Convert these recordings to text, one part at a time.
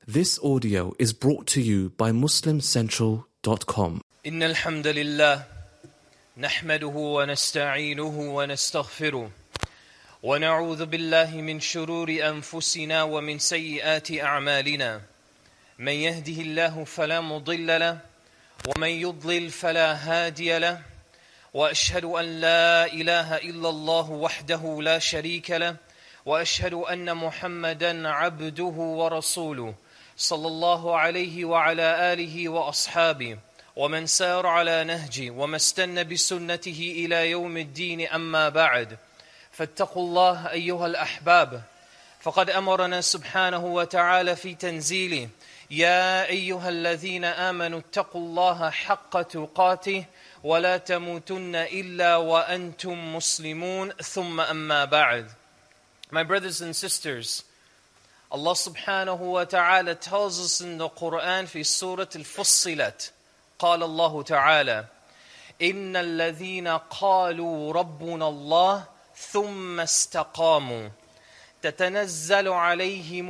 This audio is brought to you by MuslimCentral.com. إن الحمد لله نحمده ونستعينه ونستغفره ونعوذ بالله من شرور أنفسنا ومن سيئات أعمالنا من يهده الله فلا مضل له ومن يضلل فلا هادي له وأشهد أن لا إله إلا الله وحده لا شريك له وأشهد أن محمدا عبده ورسوله صلى الله عليه وعلى آله وأصحابه ومن سار على نهجه وما استنى بسنته إلى يوم الدين أما بعد فاتقوا الله أيها الأحباب فقد أمرنا سبحانه وتعالى في تنزيله يا أيها الذين آمنوا اتقوا الله حق تقاته ولا تموتن إلا وأنتم مسلمون ثم أما بعد. My brothers and sisters, Allah subhanahu wa ta'ala tells us in the Quran في سورة الفصلت قال الله تعالى إن الذين قالوا ربنا الله ثم استقاموا تتنزل عليهم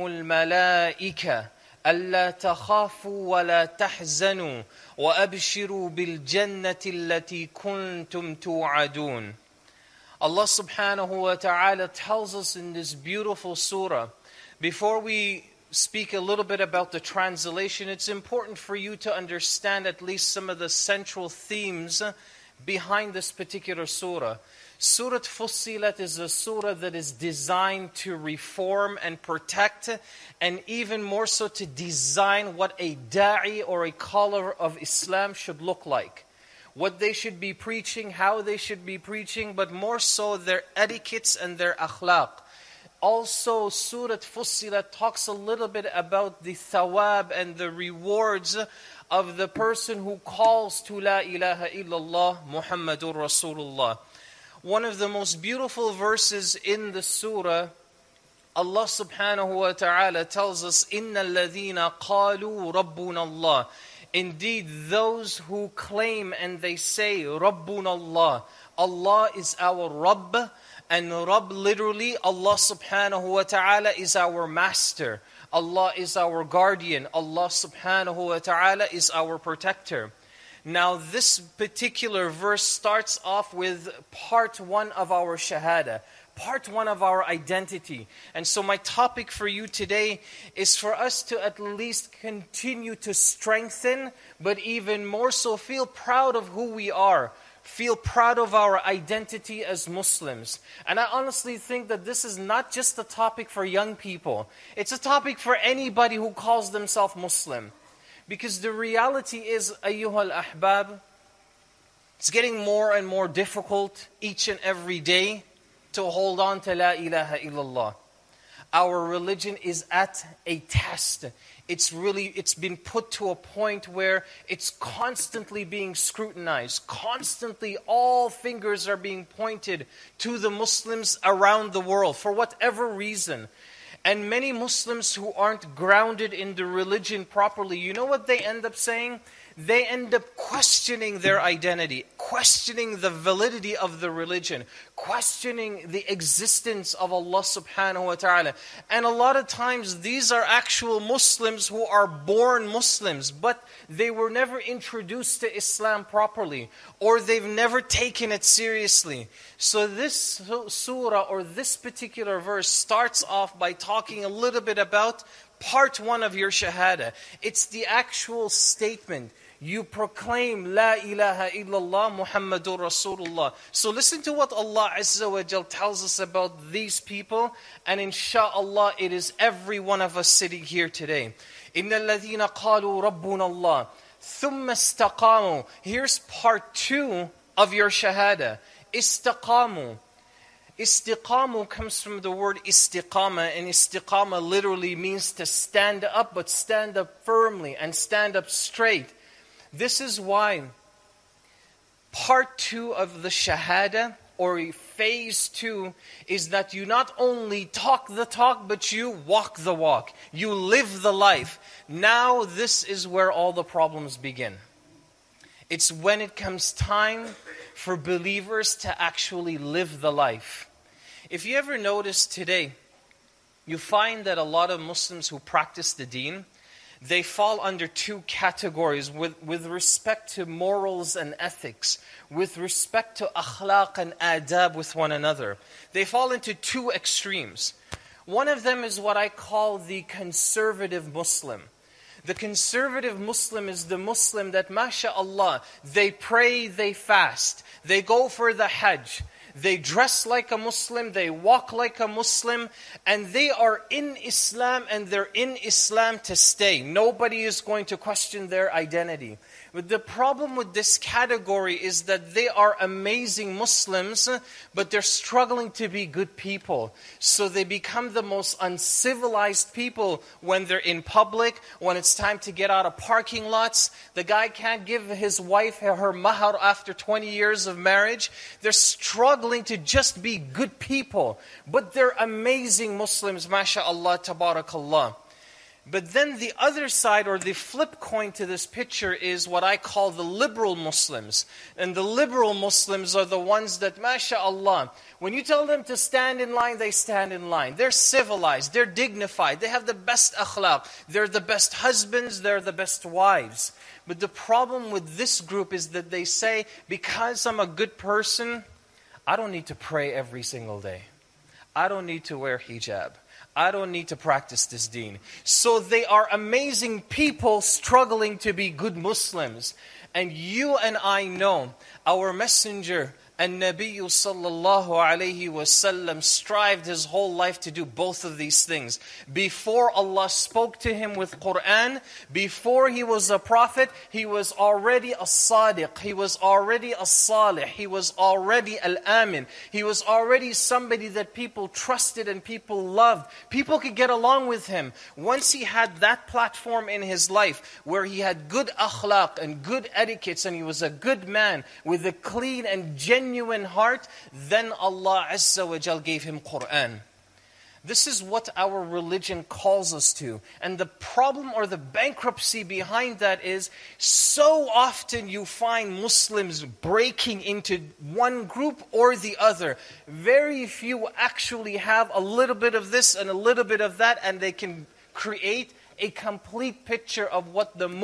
الملائكة ألا تخافوا ولا تحزنوا وأبشروا بالجنة التي كنتم توعدون. Allah subhanahu wa ta'ala tells us in this beautiful surah, before we speak a little bit about the translation, it's important for you to understand at least some of the central themes behind this particular surah. Surah Fussilat is a surah that is designed to reform and protect, and even more so to design what a da'i or a caller of Islam should look like. What they should be preaching, how they should be preaching, but more so their etiquettes and their akhlaq. Also, Surah Fussilat talks a little bit about the thawab and the rewards of the person who calls to La ilaha illallah Muhammadur Rasulullah. One of the most beautiful verses in the surah, Allah subhanahu wa ta'ala tells us, إِنَّ الَّذِينَ قَالُوا رَبُّنَا اللَّهِ. Indeed, those who claim and they say, Rabbuna Allah, Allah is our Rabb, and Rabb literally, Allah subhanahu wa ta'ala is our master. Allah is our guardian. Allah subhanahu wa ta'ala is our protector. Now this particular verse starts off with part one of our shahada, part one of our identity. And so my topic for you today is for us to at least continue to strengthen, but even more so feel proud of who we are. Feel proud of our identity as Muslims. And I honestly think that this is not just a topic for young people. It's a topic for anybody who calls themselves Muslim. Because the reality is, ayyuhal ahbab, it's getting more and more difficult each and every day to hold on to La ilaha illallah. Our religion is at a test. It's been put to a point where it's constantly being scrutinized. Constantly all fingers are being pointed to the Muslims around the world for whatever reason. And many Muslims who aren't grounded in the religion properly, you know what they end up saying? They end up questioning their identity, questioning the validity of the religion, questioning the existence of Allah subhanahu wa ta'ala. And a lot of times these are actual Muslims who are born Muslims, but they were never introduced to Islam properly, or they've never taken it seriously. So this surah or this particular verse starts off by talking a little bit about part one of your shahada. It's the actual statement. You proclaim La ilaha illallah Muhammadur Rasulullah. So listen to what Allah Azza wa Jal tells us about these people, and insha'Allah it is every one of us sitting here today. إِنَّ الَّذِينَ قَالُوا رَبُّنَا اللَّهِ ثُمَّ اسْتَقَامُوا. Here's part two of your shahada. Istaqamu. Istiqamu comes from the word istiqama, and istiqama literally means to stand up, but stand up firmly and stand up straight. This is why part two of the shahada, or phase two, is that you not only talk the talk, but you walk the walk. You live the life. Now this is where all the problems begin. It's when it comes time for believers to actually live the life. If you ever notice today, you find that a lot of Muslims who practice the deen, they fall under two categories with respect to morals and ethics, with respect to akhlaq and adab with one another. They fall into two extremes. One of them is what I call the conservative Muslim. The conservative Muslim is the Muslim that, mashallah, they pray, they fast, they go for the Hajj, they dress like a Muslim, they walk like a Muslim, and they are in Islam, and they're in Islam to stay. Nobody is going to question their identity. But the problem with this category is that they are amazing Muslims, but they're struggling to be good people. So they become the most uncivilized people when they're in public, when it's time to get out of parking lots. The guy can't give his wife her mahar after 20 years of marriage. They're struggling to just be good people. But they're amazing Muslims, masha'Allah, tabarakallah. But then the other side, or the flip coin to this picture, is what I call the liberal Muslims. And the liberal Muslims are the ones that, mashallah, when you tell them to stand in line, they stand in line. They're civilized, they're dignified, they have the best akhlaq, they're the best husbands, they're the best wives. But the problem with this group is that they say, because I'm a good person, I don't need to pray every single day. I don't need to wear hijab. I don't need to practice this deen. So they are amazing people struggling to be good Muslims. And you and I know our messenger and Nabi sallallahu alayhi wasallam strived his whole life to do both of these things. Before Allah spoke to him with Quran, before he was a prophet, he was already a sadiq, he was already a salih, he was already al-amin. He was already somebody that people trusted and people loved. People could get along with him. Once he had that platform in his life where he had good akhlaq and good etiquettes and he was a good man with a clean and genuine heart, then Allah Azza wa Jal gave him Quran. This is what our religion calls us to. And the problem or the bankruptcy behind that is, so often you find Muslims breaking into one group or the other. Very few actually have a little bit of this and a little bit of that, and they can create a complete picture of what the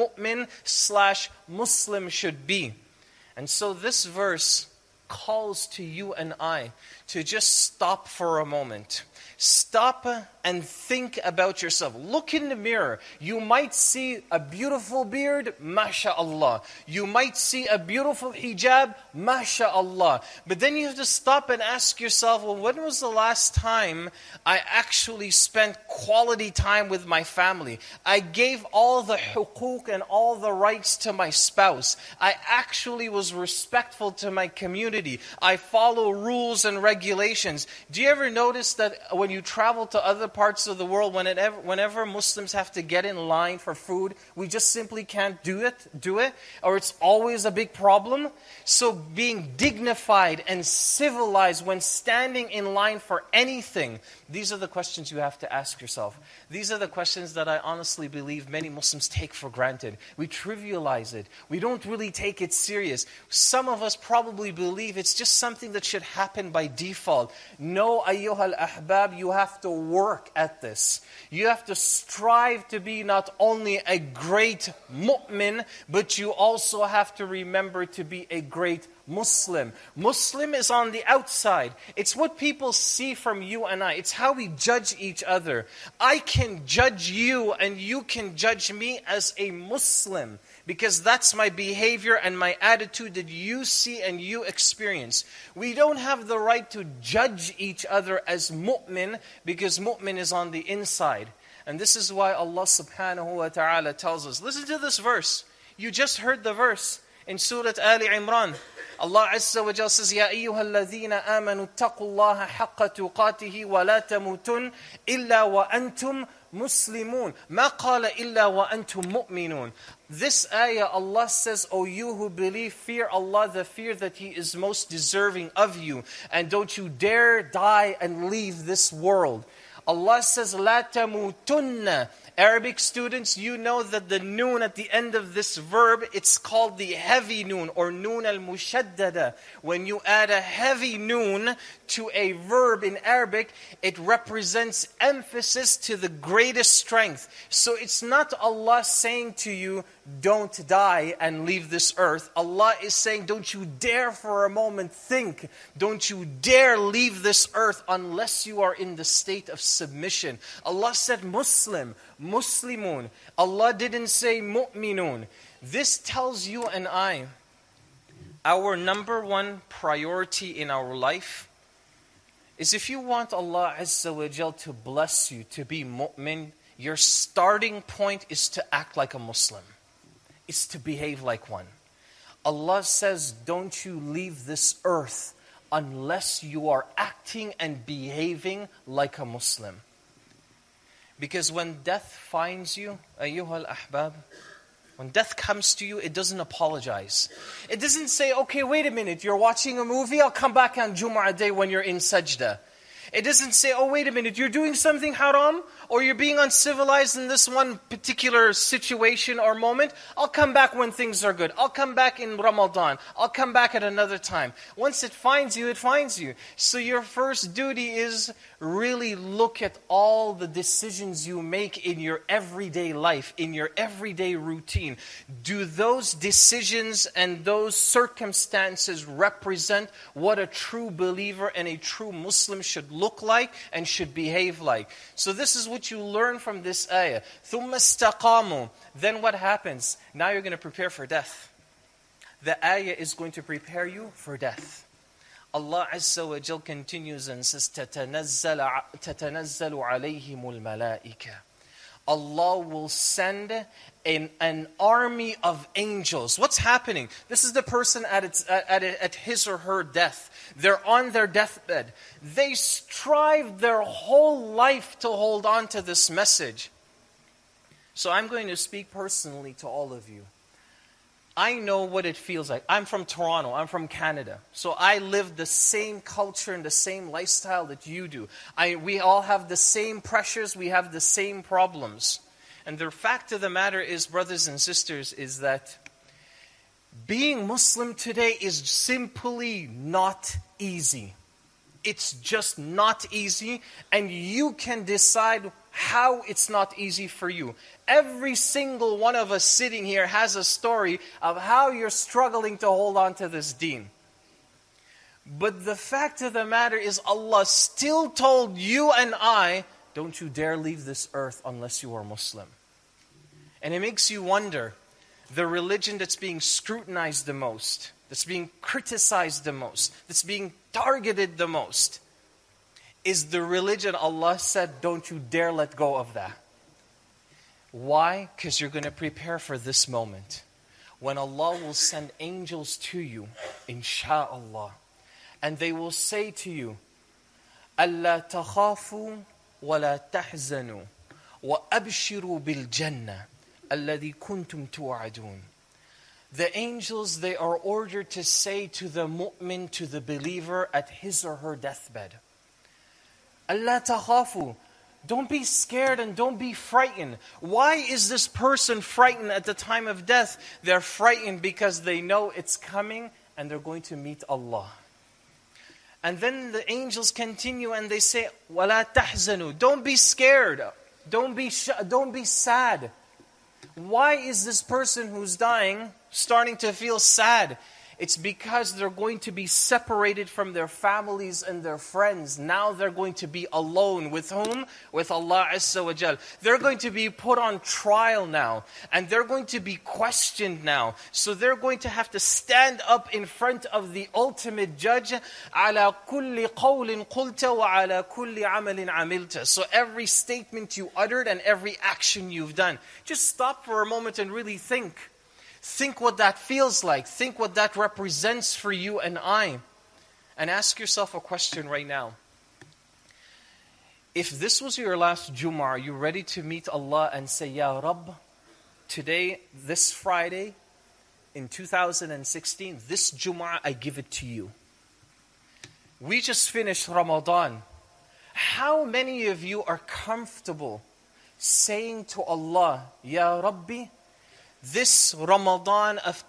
mu'min/Muslim should be. And so this verse calls to you and I to just stop for a moment. Stop and think about yourself. Look in the mirror. You might see a beautiful beard, masha'Allah. You might see a beautiful hijab, masha'Allah. But then you have to stop and ask yourself, well, when was the last time I actually spent quality time with my family? I gave all the huquq and all the rights to my spouse. I actually was respectful to my community. I follow rules and regulations. Do you ever notice that when you travel to other parts of the world, whenever Muslims have to get in line for food, we just simply can't do it, or it's always a big problem? So being dignified and civilized when standing in line for anything, these are the questions you have to ask yourself. These are the questions that I honestly believe many Muslims take for granted. We trivialize it. We don't really take it serious. Some of us probably believe it's just something that should happen by default. No, ayyuhal ahbab, you have to work at this. You have to strive to be not only a great mu'min, but you also have to remember to be a great Muslim. Muslim is on the outside. It's what people see from you and I. It's how we judge each other. I can judge you and you can judge me as a Muslim, because that's my behavior and my attitude that you see and you experience. We don't have the right to judge each other as mu'min, because mu'min is on the inside. And this is why Allah subhanahu wa ta'ala tells us. Listen to this verse. You just heard the verse in Surah Ali Imran. Allah Azza wa Jalla says, Ya ayyuhal ladhina amanu taqullaha haqqa tuqatihi wa la tamutun illa wa antum muslimun. Ma qala illa wa antum mu'minun. This ayah, Allah says, O you who believe, fear Allah, the fear that He is most deserving of you. And don't you dare die and leave this world. Allah says, لا تموتن. Arabic students, you know that the noon at the end of this verb, it's called the heavy noon or noon al-mushaddada. When you add a heavy noon to a verb in Arabic, it represents emphasis to the greatest strength. So it's not Allah saying to you, don't die and leave this earth. Allah is saying, don't you dare for a moment think. Don't you dare leave this earth unless you are in the state of submission. Allah said Muslim, Muslimun. Allah didn't say mu'minun. This tells you and I, our number one priority in our life is if you want Allah Azza wa Jal to bless you, to be mu'min, your starting point is to act like a Muslim. Is to behave like one. Allah says, don't you leave this earth unless you are acting and behaving like a Muslim. Because when death finds you, ayyuhal ahbab, when death comes to you, it doesn't apologize. It doesn't say, okay, wait a minute, you're watching a movie, I'll come back on Jumu'ah day when you're in sajda. It doesn't say, oh wait a minute, you're doing something haram, or you're being uncivilized in this one particular situation or moment. I'll come back when things are good. I'll come back in Ramadan. I'll come back at another time. Once it finds you, it finds you. So your first duty is really look at all the decisions you make in your everyday life, in your everyday routine. Do those decisions and those circumstances represent what a true believer and a true Muslim should look like and should behave like? So this is what you learn from this ayah. ثُمَّ اسْتَقَامُوا. Then what happens? Now you're going to prepare for death. The ayah is going to prepare you for death. Allah Azza wa Jal continues and says, تَتَنَزَّلُ عَلَيْهِمُ الْمَلَائِكَةِ. Allah will send an army of angels. What's happening? This is the person at his or her death. They're on their deathbed. They strive their whole life to hold on to this message. So I'm going to speak personally to all of you. I know what it feels like. I'm from Toronto. I'm from Canada. So I live the same culture and the same lifestyle that you do. We all have the same pressures. We have the same problems. And the fact of the matter is, brothers and sisters, is that being Muslim today is simply not easy. It's just not easy, and you can decide how it's not easy for you. Every single one of us sitting here has a story of how you're struggling to hold on to this deen. But the fact of the matter is, Allah still told you and I, don't you dare leave this earth unless you are Muslim. And it makes you wonder, the religion that's being scrutinized the most, that's being criticized the most, that's being targeted the most, is the religion Allah said, don't you dare let go of that. Why? Because you're going to prepare for this moment when Allah will send angels to you, insha'Allah, and they will say to you, أَلَّا تَخَافُوا وَلَا تَحْزَنُوا وَأَبْشِرُوا بِالْجَنَّةِ الَّذِي كُنْتُمْ تُوعَدُونَ. The angels, they are ordered to say to the mu'min, to the believer at his or her deathbed, أَلَّا تَخَافُوا. Don't be scared and don't be frightened. Why is this person frightened at the time of death? They're frightened because they know it's coming and they're going to meet Allah. And then the angels continue and they say, وَلَا تَحْزَنُوا. Don't be scared. Don't be sad. Why is this person who's dying starting to feel sad? It's because they're going to be separated from their families and their friends. Now they're going to be alone. With whom? With Allah Azza wa Jal. They're going to be put on trial now. And they're going to be questioned now. So they're going to have to stand up in front of the ultimate judge. عَلَى كُلِّ قَوْلٍ قُلْتَ وَعَلَى كُلِّ عَمَلٍ عَمِلْتَ. So every statement you uttered and every action you've done. Just stop for a moment and really think. Think what that feels like. Think what that represents for you and I. And ask yourself a question right now. If this was your last Jumu'ah, are you ready to meet Allah and say, Ya Rabb, today, this Friday, in 2016, this Jumu'ah, I give it to you. We just finished Ramadan. How many of you are comfortable saying to Allah, Ya Rabbi, this Ramadan of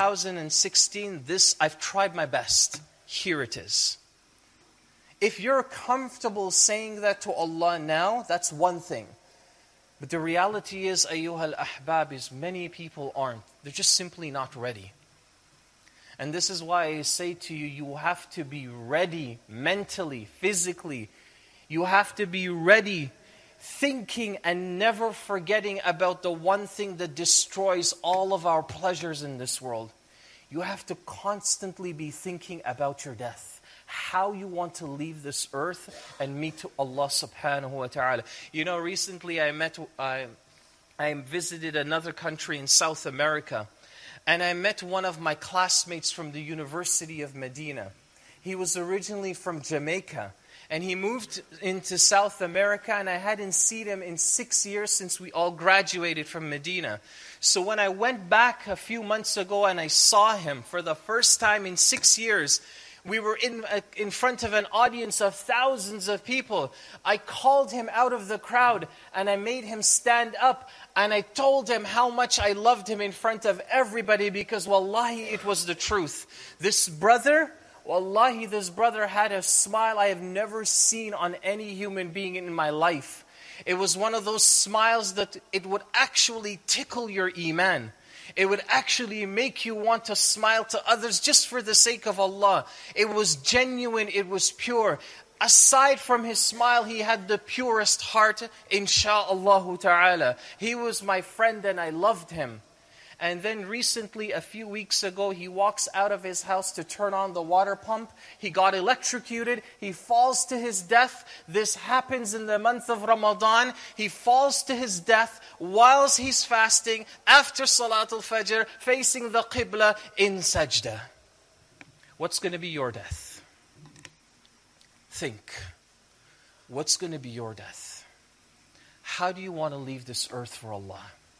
2016, I've tried my best. Here it is. If you're comfortable saying that to Allah now, that's one thing. But the reality is, ayyuhal ahbab, is many people aren't. They're just simply not ready. And this is why I say to you, you have to be ready mentally, physically. You have to be ready, thinking and never forgetting about the one thing that destroys all of our pleasures in this world. You have to constantly be thinking about your death. How you want to leave this earth and meet Allah subhanahu wa ta'ala. You know, recently I visited another country in South America, and I met one of my classmates from the University of Medina. He was originally from Jamaica, and he moved into South America, and I hadn't seen him in 6 years since we all graduated from Medina. So when I went back a few months ago and I saw him for the first time in 6 years, we were in front of an audience of thousands of people. I called him out of the crowd and I made him stand up, and I told him how much I loved him in front of everybody, because wallahi, it was the truth. This brother had a smile I have never seen on any human being in my life. It was one of those smiles that it would actually tickle your iman. It would actually make you want to smile to others just for the sake of Allah. It was genuine, it was pure. Aside from his smile, he had the purest heart, insha'Allah ta'ala. He was my friend and I loved him. And then recently, a few weeks ago, he walks out of his house to turn on the water pump. He got electrocuted. He falls to his death. This happens in the month of Ramadan. He falls to his death whilst he's fasting, after Salatul Fajr, facing the Qibla in sajda. What's going to be your death? Think. What's going to be your death? How do you want to leave this earth for Allah?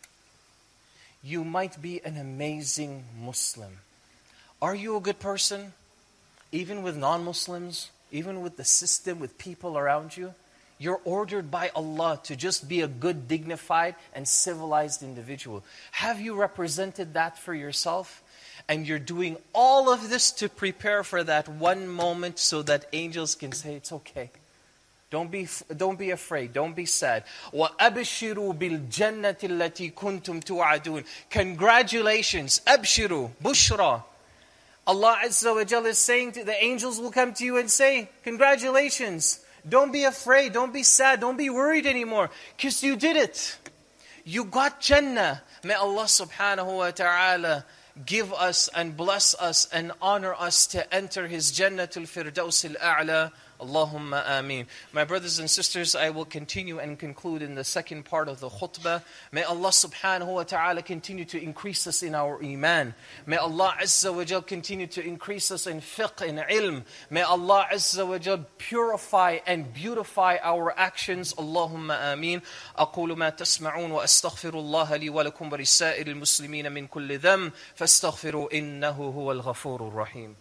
You might be an amazing Muslim. Are you a good person? Even with non-Muslims, even with the system, with people around you? You're ordered by Allah to just be a good, dignified, and civilized individual. Have you represented that for yourself? And you're doing all of this to prepare for that one moment so that angels can say, it's okay. Don't be afraid. Don't be sad. وَأَبْشِرُوا بِالْجَنَّةِ الَّتِي كُنْتُمْ تُوعَدُونَ. Congratulations. أَبْشِرُوا. Bushra. Allah Azza wa Jalla is saying, the angels will come to you and say, congratulations. Don't be afraid. Don't be sad. Don't be worried anymore. Because you did it. You got Jannah. May Allah subhanahu wa ta'ala give us and bless us and honor us to enter His Jannatul Firdaus al-A'la. Allahumma ameen. My brothers and sisters, I will continue and conclude in the second part of the khutbah. May Allah subhanahu wa ta'ala continue to increase us in our iman. May Allah Azza wa Jal continue to increase us in fiqh, in ilm. May Allah Azza wa Jal purify and beautify our actions. Allahumma ameen. أقول ما تسمعون وأستغفر الله لي ولكم ولسائر المسلمين من كل ذنب فاستغفروا إنه هو الغفور الرحيم.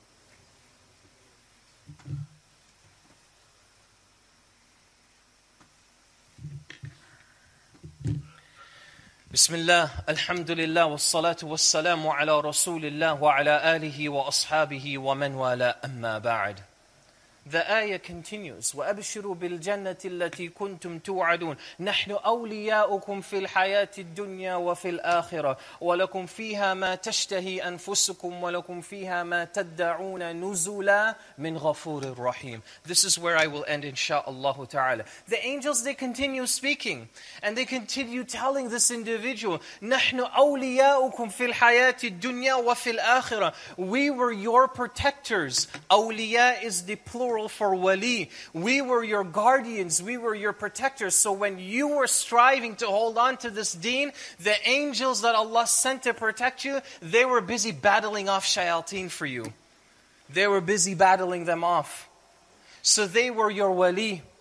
بسم الله الحمد لله والصلاة والسلام على رسول الله وعلى آله وأصحابه ومن والاه أما بعد. The ayah continues, وَأَبْشِرُوا بِالْجَنَّةِ الَّتِي كُنْتُمْ تُوعَدُونَ نَحْنُ أَوْلِيَاؤُكُمْ فِي الْحَيَاةِ الدُّنْيَا وَفِي الْآخِرَةِ وَلَكُمْ فِيهَا مَا تَشْتَهِي أَنفُسُكُمْ وَلَكُمْ فِيهَا مَا تَدَّعُونَ نُزُلًا مِنْ غَفُورٍ رَحِيمٍ. This is where I will end, insha'Allah ta'ala. The angels, they continue speaking, and they continue telling this individual, نَحْنُ أَوْلِيَاؤُكُمْ فِي الْحَيَاةِ الدُّنْيَا وَفِي الْآخِرَةِ. We were your protectors. Awliya is the plural for wali. We were your guardians. We were your protectors. So when you were striving to hold on to this deen, the angels that Allah sent to protect you, they were busy battling off shayateen for you. They were busy battling them off. So they were your wali.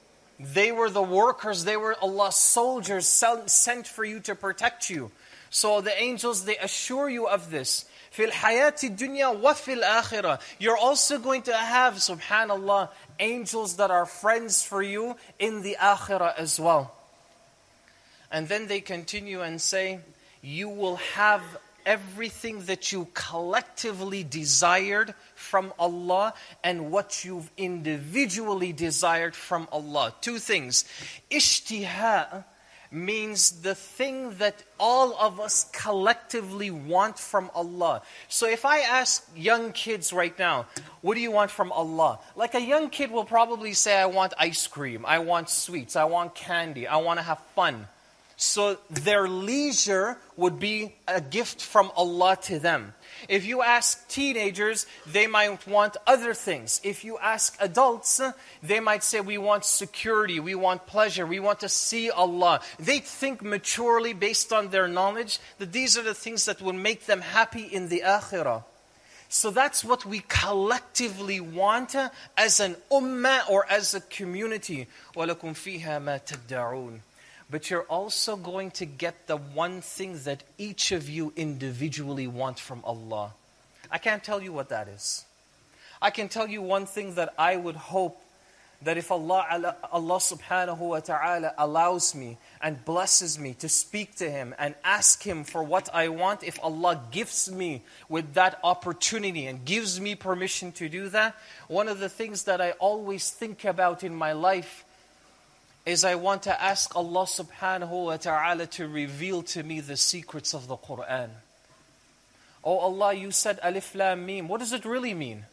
They were the workers, they were Allah's soldiers sent for you to protect you. So the angels, they assure you of this. فِي الْحَيَاةِ الدُّنْيَا وَفِي الْآخِرَةِ. You're also going to have, subhanallah, angels that are friends for you in the akhirah as well. And then they continue and say, you will have everything that you collectively desired from Allah and what you've individually desired from Allah. Two things. Ishtiha means the thing that all of us collectively want from Allah. So if I ask young kids right now, what do you want from Allah? Like a young kid will probably say, I want ice cream, I want sweets, I want candy, I want to have fun. So their leisure would be a gift from Allah to them. If you ask teenagers, they might want other things. If you ask adults, they might say, we want security, we want pleasure, we want to see Allah. They think maturely based on their knowledge that these are the things that will make them happy in the akhirah. So that's what we collectively want as an ummah or as a community. وَلَكُمْ فِيهَا مَا تَدَّعُونَ. But you're also going to get the one thing that each of you individually want from Allah. I can't tell you what that is. I can tell you one thing that I would hope that if Allah subhanahu wa ta'ala allows me and blesses me to speak to Him and ask Him for what I want, if Allah gifts me with that opportunity and gives me permission to do that, one of the things that I always think about in my life is I want to ask Allah subhanahu wa ta'ala to reveal to me the secrets of the Qur'an. Oh Allah, you said Alif Lam Mim. What does it really mean?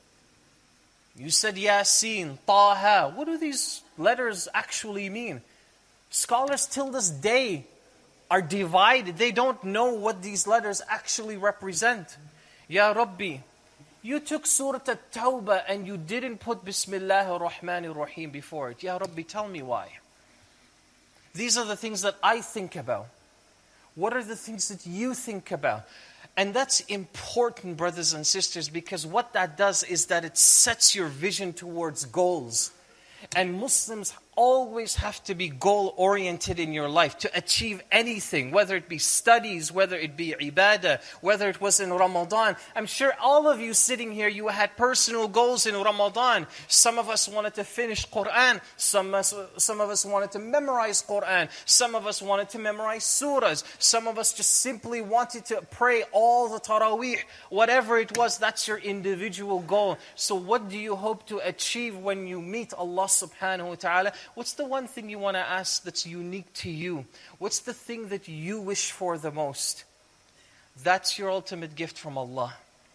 You said Yasin, Taha. What do these letters actually mean? Scholars till this day are divided. They don't know what these letters actually represent. Ya Rabbi, you took Surah At-Tawbah and you didn't put Bismillahir Rahmanir Rahim before it. Ya Rabbi, tell me why. These are the things that I think about. What are the things that you think about? And that's important, brothers and sisters, because what that does is that it sets your vision towards goals. And Muslims always have to be goal-oriented in your life to achieve anything, whether it be studies, whether it be ibadah, whether it was in Ramadan. I'm sure all of you sitting here, you had personal goals in Ramadan. Some of us wanted to finish Quran. Some of us wanted to memorize Quran. Some of us wanted to memorize surahs. Some of us just simply wanted to pray all the Taraweeh. Whatever it was, that's your individual goal. So what do you hope to achieve when you meet Allah subhanahu wa ta'ala? What's the one thing you want to ask that's unique to you? What's the thing that you wish for the most? That's your ultimate gift from Allah.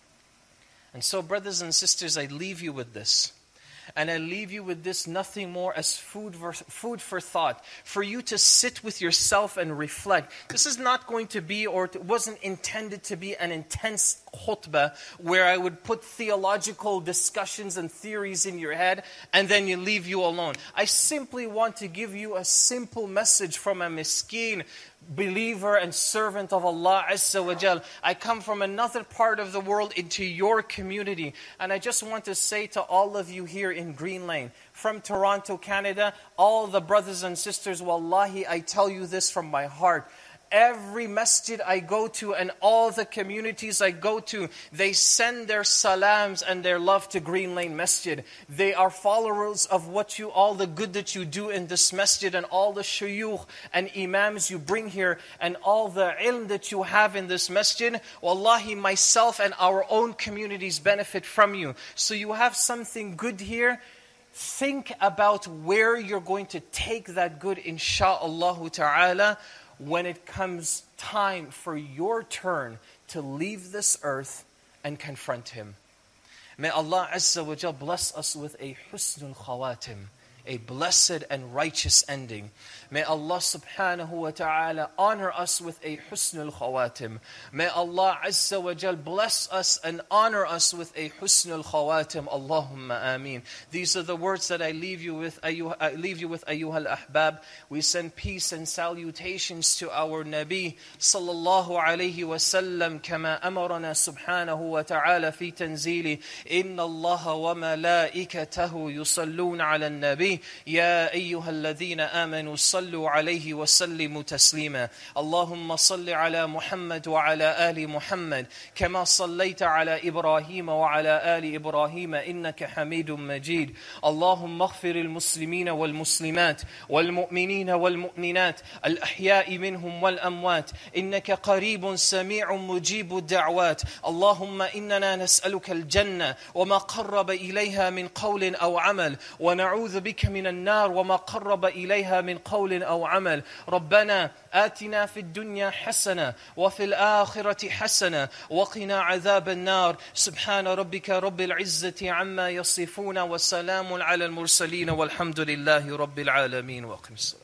And so, brothers and sisters, I leave you with this. And I leave you with this, nothing more as food for thought. For you to sit with yourself and reflect. This is not going to be, or it wasn't intended to be, an intense khutbah where I would put theological discussions and theories in your head and then you leave you alone. I simply want to give you a simple message from a miskeen believer and servant of Allah Azza wa Jal. I come from another part of the world into your community, and I just want to say to all of you here in Green Lane, from Toronto, Canada, all the brothers and sisters, wallahi, I tell you this from my heart. Every masjid I go to and all the communities I go to, they send their salams and their love to Green Lane Masjid. They are followers of all the good that you do in this masjid, and all the shuyukh and imams you bring here, and all the ilm that you have in this masjid. Wallahi, myself and our own communities benefit from you. So you have something good here. Think about where you're going to take that good, insha'Allah ta'ala, when it comes time for your turn to leave this earth and confront Him. May Allah Azza wa Jal bless us with a husnul khawatim, a blessed and righteous ending. May Allah subhanahu wa ta'ala honor us with a husnul khawatim. May Allah Azza wa Jal bless us and honor us with a husnul khawatim. Allahumma ameen. These are the words that I leave you with, ayyuha al-ahbab. We send peace and salutations to our Nabi sallallahu alayhi wa sallam, kama amarana subhanahu wa ta'ala fi tanzili. Inna Allah wa malaikatahu yusalluna ala nabi. به يا أيها الذين آمنوا صلوا عليه وسلموا تسليما اللهم صل على محمد وعلى آل محمد كما صليت على إبراهيم وعلى آل إبراهيم إنك حميد مجيد اللهم اغفر المسلمين والمسلمات والمؤمنين والمؤمنات الأحياء منهم والأموات إنك قريب سميع مجيب الدعوات اللهم إننا نسألك الجنة وما قرب إليها من قول أو عمل ونعوذ بك من النار وما قرب إليها من قول أو عمل ربنا آتنا في الدنيا حسنة وفي الآخرة حسنة وقنا عذاب النار سبحان ربك رب العزة عما يصفون وسلام على المرسلين والحمد لله رب العالمين وأقم الصلاة